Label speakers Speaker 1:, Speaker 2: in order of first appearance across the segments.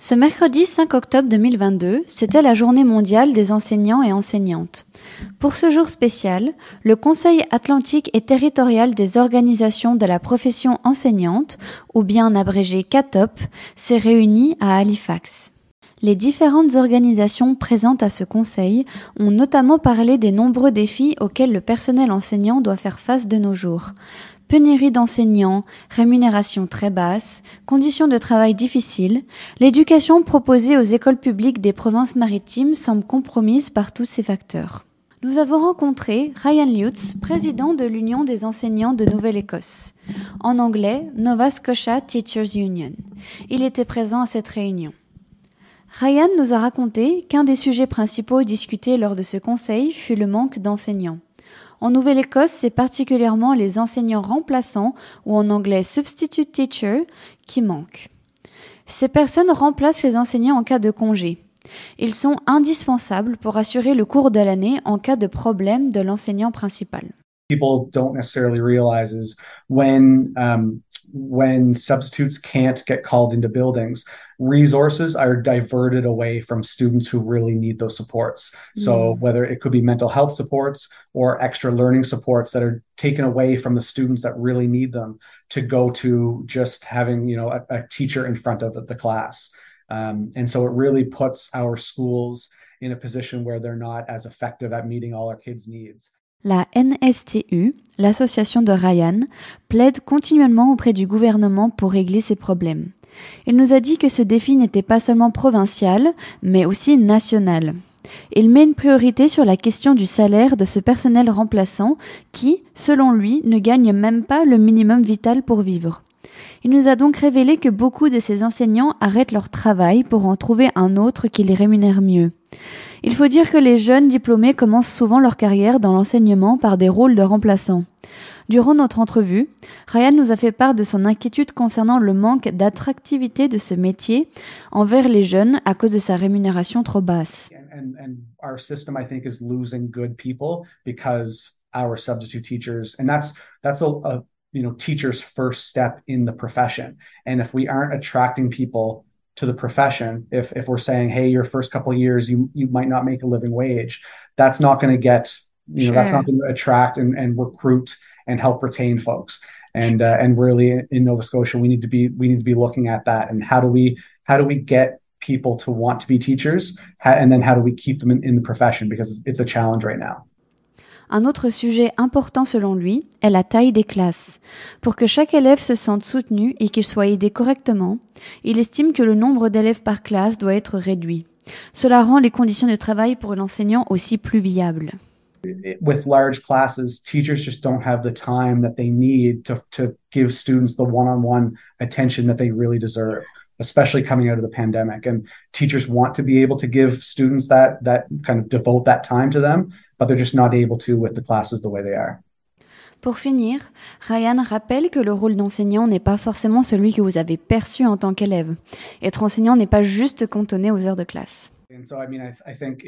Speaker 1: Ce mercredi 5 octobre 2022, c'était la journée mondiale des enseignants et enseignantes. Pour ce jour spécial, le Conseil atlantique et territorial des organisations de la profession enseignante, ou bien abrégé CATOP, s'est réuni à Halifax. Les différentes organisations présentes à ce conseil ont notamment parlé des nombreux défis auxquels le personnel enseignant doit faire face de nos jours. Pénurie d'enseignants, rémunération très basse, conditions de travail difficiles, l'éducation proposée aux écoles publiques des provinces maritimes semble compromise par tous ces facteurs. Nous avons rencontré Ryan Lutz, président de l'Union des enseignants de Nouvelle-Écosse, en anglais Nova Scotia Teachers Union. Il était présent à cette réunion. Ryan nous a raconté qu'un des sujets principaux discutés lors de ce conseil fut le manque d'enseignants. En Nouvelle-Écosse, c'est particulièrement les enseignants remplaçants, ou en anglais substitute teacher, qui manquent. Ces personnes remplacent les enseignants en cas de congé. Ils sont indispensables pour assurer le cours de l'année en cas de problème de l'enseignant principal.
Speaker 2: People don't necessarily realize is when substitutes can't get called into buildings, resources are diverted away from students who really need those supports. So whether it could be mental health supports or extra learning supports that are taken away from the students that really need them to go to just having, a teacher in front of the class. And so it really puts our schools in a position where they're not as effective at meeting all our kids' needs.
Speaker 1: La NSTU, l'association de Ryan, plaide continuellement auprès du gouvernement pour régler ces problèmes. Il nous a dit que ce défi n'était pas seulement provincial, mais aussi national. Il met une priorité sur la question du salaire de ce personnel remplaçant qui, selon lui, ne gagne même pas le minimum vital pour vivre. Il nous a donc révélé que beaucoup de ces enseignants arrêtent leur travail pour en trouver un autre qui les rémunère mieux. Il faut dire que les jeunes diplômés commencent souvent leur carrière dans l'enseignement par des rôles de remplaçants. Durant notre entrevue, Ryan nous a fait part de son inquiétude concernant le manque d'attractivité de ce métier envers les jeunes à cause de sa rémunération trop basse.
Speaker 2: And our system, I think, is losing good people because our substitute teachers, and that's a teachers' first step in the profession. And if we aren't attracting people to the profession, if we're saying, hey, your first couple of years, you might not make a living wage, that's not going to get, that's not going to attract and recruit and help retain folks. And really in Nova Scotia, we need to be looking at that. And how do we get people to want to be teachers? And then how do we keep them in the profession? Because it's a challenge right now.
Speaker 1: Un autre sujet important selon lui est la taille des classes. Pour que chaque élève se sente soutenu et qu'il soit aidé correctement, il estime que le nombre d'élèves par classe doit être réduit. Cela rend les conditions de travail pour l'enseignant aussi plus viables.
Speaker 2: With large classes, teachers just don't have the time that they need to give students the one-on-one attention that they really deserve, especially coming out of the pandemic. And teachers want to be able to give students that kind of devote that time to them, but they're just not able to with the classes the way they are.
Speaker 1: Pour finir, Ryan rappelle que le rôle d'enseignant n'est pas forcément celui que vous avez perçu en tant qu'élève. Être enseignant n'est pas juste cantonné aux heures de classe.
Speaker 2: And so, I think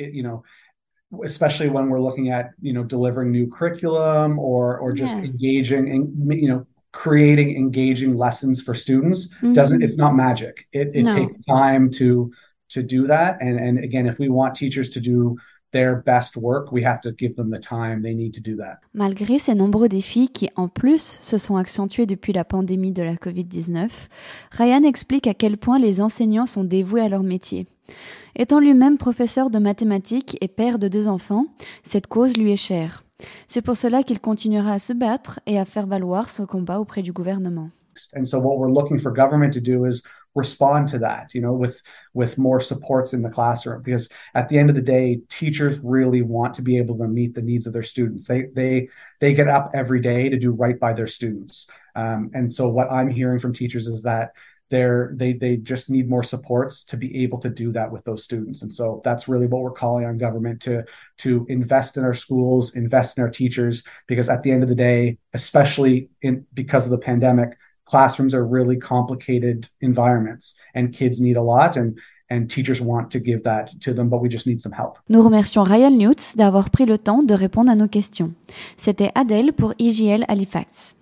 Speaker 2: especially when we're looking at, delivering new curriculum or just engaging in, creating engaging lessons for students, it's not magic. It takes time to do that. And again, if we want teachers to do their best work, we have to give them the time they need to do that.
Speaker 1: Malgré ces nombreux défis qui, en plus, se sont accentués depuis la pandémie de la COVID-19, Ryan explique à quel point les enseignants sont dévoués à leur métier. Étant lui-même professeur de mathématiques et père de 2 enfants, cette cause lui est chère. C'est pour cela qu'il continuera à se battre et à faire valoir son combat auprès du gouvernement.
Speaker 2: And so what we're looking for government to do is respond to that, with more supports in the classroom, because at the end of the day, teachers really want to be able to meet the needs of their students. They get up every day to do right by their students. And so what I'm hearing from teachers is that they just need more supports to be able to do that with those students. And so that's really what we're calling on government to invest in our schools, invest in our teachers, because at the end of the day, especially because of the pandemic, classrooms are really complicated environments and kids need a lot and teachers want to give that to them, but we just need some help.
Speaker 1: Nous remercions Ryan Lutz d'avoir pris le temps de répondre à nos questions. C'était Adèle pour IJL Halifax.